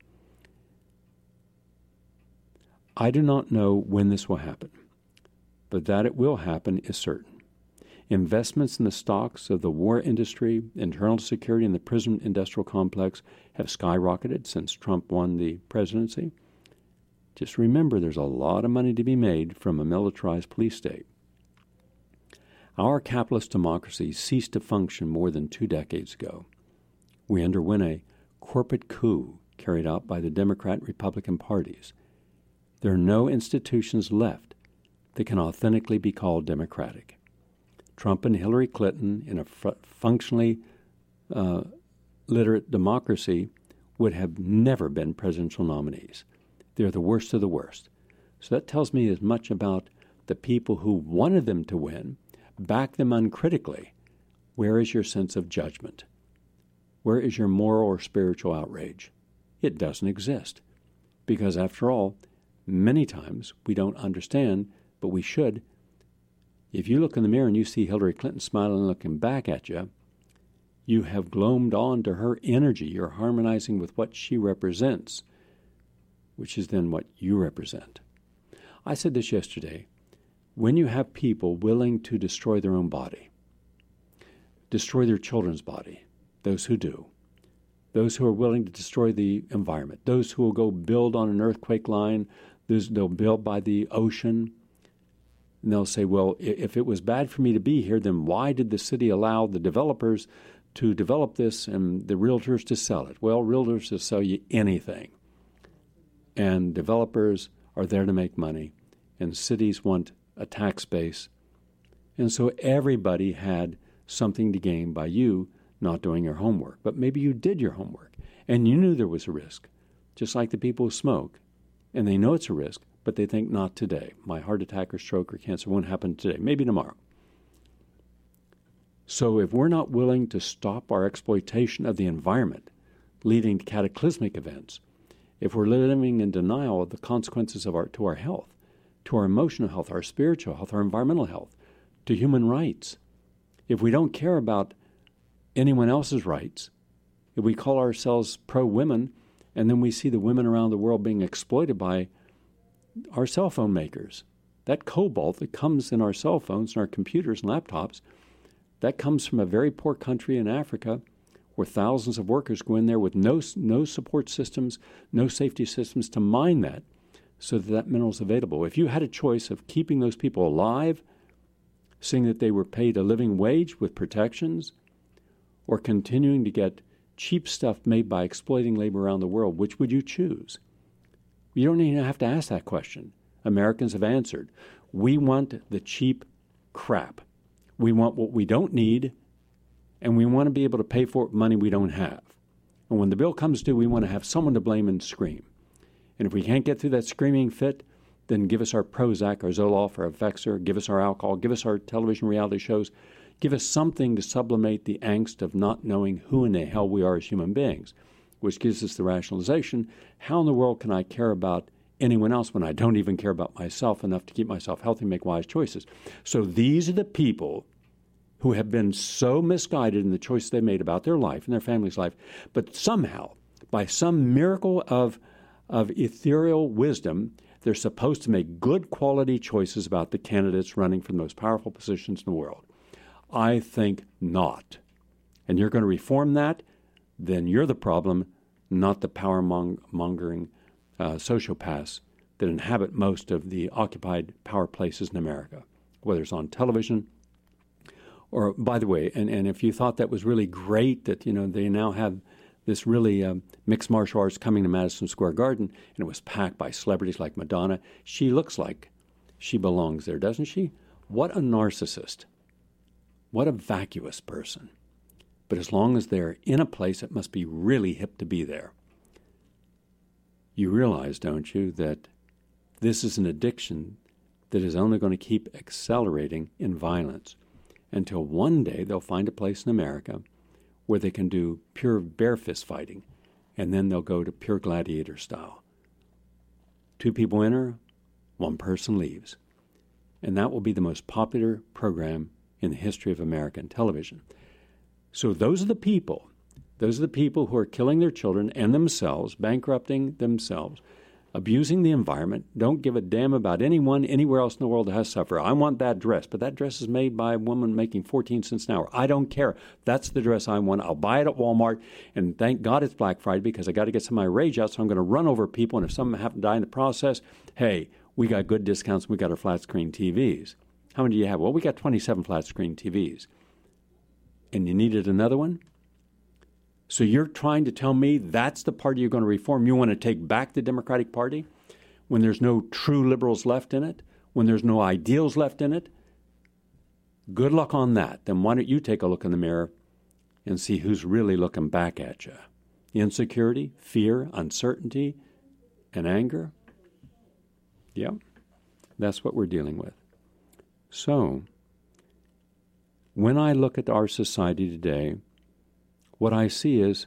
I do not know when this will happen, but that it will happen is certain. Investments in the stocks of the war industry, internal security, and the prison industrial complex have skyrocketed since Trump won the presidency. Just remember, there's a lot of money to be made from a militarized police state. Our capitalist democracy ceased to function more than 2 decades ago. We underwent a corporate coup carried out by the Democrat and Republican parties. There are no institutions left that can authentically be called democratic. Trump and Hillary Clinton, in a functionally literate democracy, would have never been presidential nominees. They're the worst of the worst. So that tells me as much about the people who wanted them to win, back them uncritically. Where is your sense of judgment? Where is your moral or spiritual outrage? It doesn't exist. Because after all, many times we don't understand, but we should. If you look in the mirror and you see Hillary Clinton smiling and looking back at you, you have glommed on to her energy. You're harmonizing with what she represents, which is then what you represent. I said this yesterday. When you have people willing to destroy their own body, destroy their children's body, those who do, those who are willing to destroy the environment, those who will go build on an earthquake line, they'll build by the ocean, and they'll say, well, if it was bad for me to be here, then why did the city allow the developers to develop this and the realtors to sell it? Well, realtors will sell you anything. And developers are there to make money, and cities want a tax base. And so everybody had something to gain by you not doing your homework. But maybe you did your homework, and you knew there was a risk, just like the people who smoke. And they know it's a risk, but they think not today. My heart attack or stroke or cancer won't happen today, maybe tomorrow. So if we're not willing to stop our exploitation of the environment, leading to cataclysmic events, if we're living in denial of the consequences of to our health, to our emotional health, our spiritual health, our environmental health, to human rights, if we don't care about anyone else's rights, if we call ourselves pro-women, and then we see the women around the world being exploited by our cell phone makers that cobalt that comes in our cell phones and our computers and laptops, that comes from a very poor country in Africa where thousands of workers go in there with no support systems, no safety systems to mine that so that that mineral is available. If you had a choice of keeping those people alive, seeing that they were paid a living wage with protections, or continuing to get cheap stuff made by exploiting labor around the world, which would you choose? You don't even have to ask that question. Americans have answered. We want the cheap crap. We want what we don't need, and we want to be able to pay for money we don't have. And when the bill comes due, we want to have someone to blame and scream. And if we can't get through that screaming fit, then give us our Prozac, our Zoloft, our Effexor, give us our alcohol, give us our television reality shows, give us something to sublimate the angst of not knowing who in the hell we are as human beings, which gives us the rationalization, how in the world can I care about anyone else when I don't even care about myself enough to keep myself healthy and make wise choices? So these are the people who have been so misguided in the choices they made about their life and their family's life, but somehow, by some miracle of ethereal wisdom, they're supposed to make good quality choices about the candidates running for the most powerful positions in the world. I think not. And you're going to reform that, then you're the problem, not the power-mongering sociopaths that inhabit most of the occupied power places in America, whether it's on television or, by the way, and if you thought that was really great that, they now have this really mixed martial arts coming to Madison Square Garden, and it was packed by celebrities like Madonna. She looks like she belongs there, doesn't she? What a narcissist. What a vacuous person. But as long as they're in a place, it must be really hip to be there. You realize, don't you, that this is an addiction that is only going to keep accelerating in violence until one day they'll find a place in America where they can do pure bare fist fighting, and then they'll go to pure gladiator style. 2 people enter, 1 person leaves. And that will be the most popular program in the history of American television. So those are the people who are killing their children and themselves, bankrupting themselves, abusing the environment, don't give a damn about anyone anywhere else in the world that has to suffer. I want that dress, but that dress is made by a woman making 14 cents an hour. I don't care. That's the dress I want. I'll buy it at Walmart, and thank God it's Black Friday because I got to get some of my rage out, so I'm going to run over people, and if someone happen to die in the process, hey, we got good discounts, we got our flat-screen TVs. How many do you have? Well, we got 27 flat-screen TVs. And you needed another one? So you're trying to tell me that's the party you're going to reform? You want to take back the Democratic Party when there's no true liberals left in it, when there's no ideals left in it? Good luck on that. Then why don't you take a look in the mirror and see who's really looking back at you? Insecurity, fear, uncertainty, and anger? Yeah, that's what we're dealing with. So, when I look at our society today, what I see is,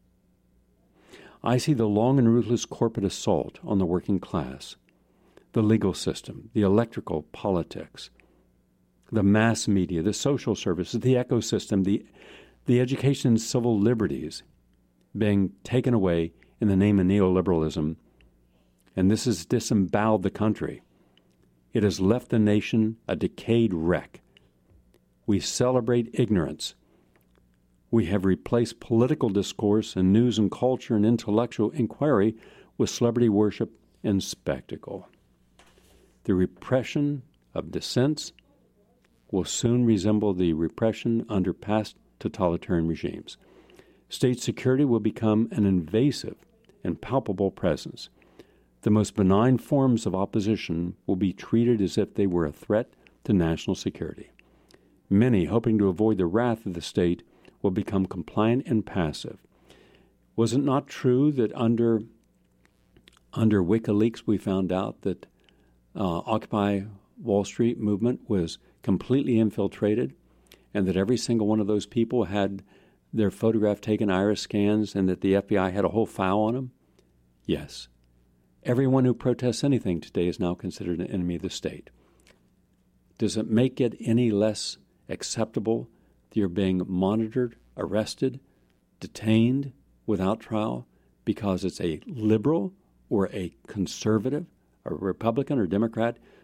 I see the long and ruthless corporate assault on the working class, the legal system, the electoral politics, the mass media, the social services, the ecosystem, the education and civil liberties being taken away in the name of neoliberalism. And this has disemboweled the country. It has left the nation a decayed wreck. We celebrate ignorance. We have replaced political discourse and news and culture and intellectual inquiry with celebrity worship and spectacle. The repression of dissents will soon resemble the repression under past totalitarian regimes. State security will become an invasive and palpable presence. The most benign forms of opposition will be treated as if they were a threat to national security. Many, hoping to avoid the wrath of the state, will become compliant and passive. Was it not true that under WikiLeaks we found out that Occupy Wall Street movement was completely infiltrated, and that every single one of those people had their photograph taken, iris scans, and that the FBI had a whole file on them? Yes. Everyone who protests anything today is now considered an enemy of the state. Does it make it any less acceptable that you're being monitored, arrested, detained without trial because it's a liberal or a conservative, a Republican or Democrat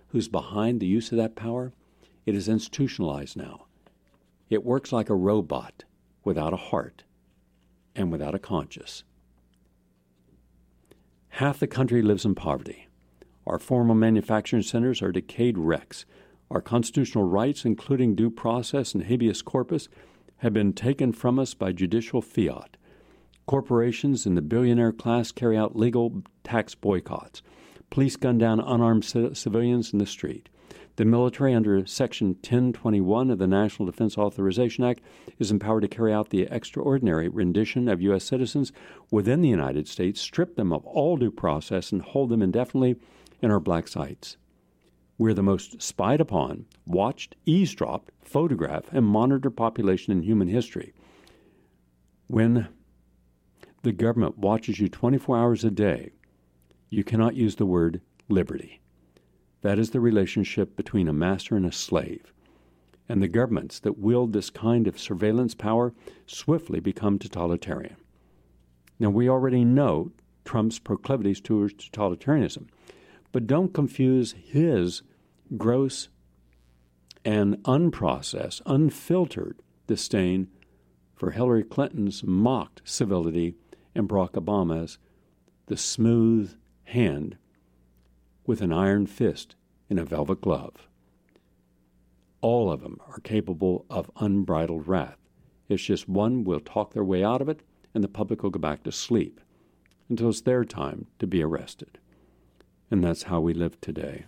who's behind the use of that power, it is institutionalized now. It works like a robot without a heart and without a conscience. Half the country lives in poverty. Our formal manufacturing centers are decayed wrecks. Our constitutional rights, including due process and habeas corpus, have been taken from us by judicial fiat. Corporations in the billionaire class carry out legal tax boycotts. Police gun down unarmed civilians in the street. The military, under Section 1021 of the National Defense Authorization Act, is empowered to carry out the extraordinary rendition of U.S. citizens within the United States, strip them of all due process, and hold them indefinitely in our black sites. We're the most spied upon, watched, eavesdropped, photographed, and monitored population in human history. When the government watches you 24 hours a day, you cannot use the word liberty. That is the relationship between a master and a slave. And the governments that wield this kind of surveillance power swiftly become totalitarian. Now, we already know Trump's proclivities towards totalitarianism, but don't confuse his gross and unprocessed, unfiltered disdain for Hillary Clinton's mocked civility and Barack Obama's the smooth hand with an iron fist in a velvet glove. All of them are capable of unbridled wrath. It's just one will talk their way out of it, and the public will go back to sleep until it's their time to be arrested. And that's how we live today.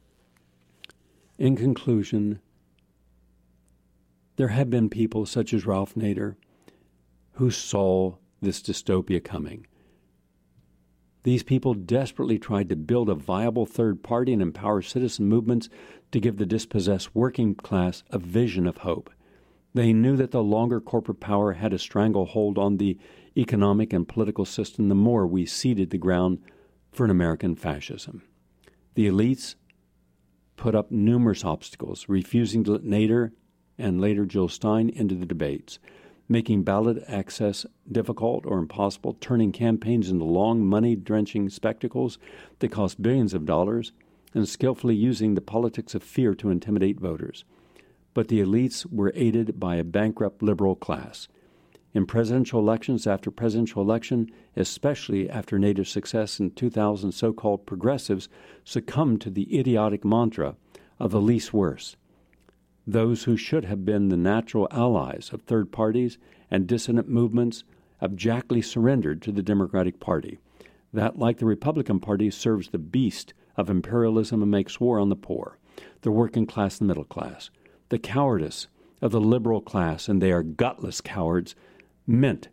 In conclusion, there have been people such as Ralph Nader who saw this dystopia coming. These people desperately tried to build a viable third party and empower citizen movements to give the dispossessed working class a vision of hope. They knew that the longer corporate power had a stranglehold on the economic and political system, the more we ceded the ground for an American fascism. The elites put up numerous obstacles, refusing to let Nader and later Jill Stein into the debates, making ballot access difficult or impossible, turning campaigns into long, money-drenching spectacles that cost billions of dollars, and skillfully using the politics of fear to intimidate voters. But the elites were aided by a bankrupt liberal class. In presidential elections after presidential election, especially after Nader's success in 2000, so-called progressives succumbed to the idiotic mantra of the least worst. Those who should have been the natural allies of third parties and dissident movements abjectly surrendered to the Democratic Party. That, like the Republican Party, serves the beast of imperialism and makes war on the poor, the working class and middle class. The cowardice of the liberal class, and they are gutless cowards, meant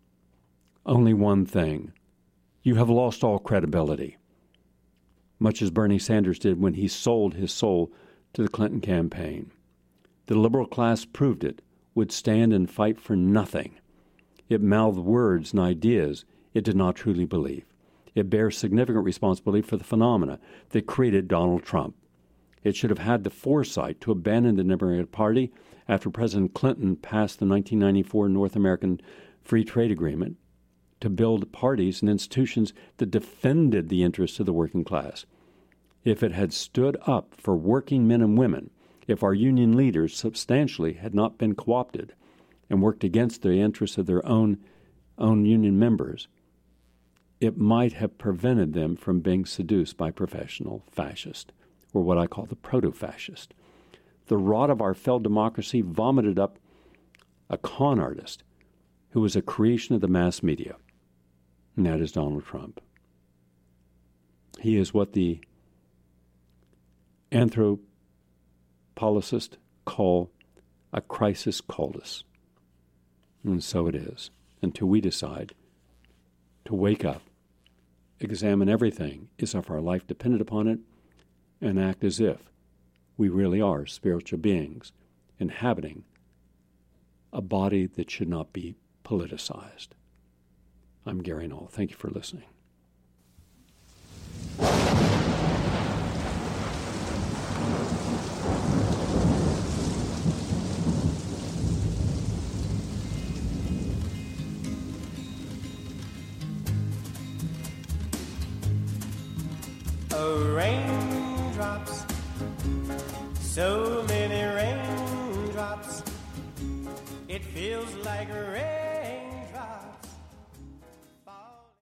only one thing: you have lost all credibility, much as Bernie Sanders did when he sold his soul to the Clinton campaign. The liberal class proved it, would stand and fight for nothing. It mouthed words and ideas it did not truly believe. It bears significant responsibility for the phenomena that created Donald Trump. It should have had the foresight to abandon the Democratic Party after President Clinton passed the 1994 North American Free Trade Agreement to build parties and institutions that defended the interests of the working class. If it had stood up for working men and women, if our union leaders substantially had not been co-opted and worked against the interests of their own union members, it might have prevented them from being seduced by professional fascists, or what I call the proto-fascist. The rot of our failed democracy vomited up a con artist who was a creation of the mass media, and that is Donald Trump. He is what the anthropologists call a crisis cultus. And so it is, until we decide to wake up, examine everything as if our life depended upon it, and act as if we really are spiritual beings inhabiting a body that should not be politicized. I'm Gary Null. Thank you for listening. Raindrops So many raindrops, it feels like rain.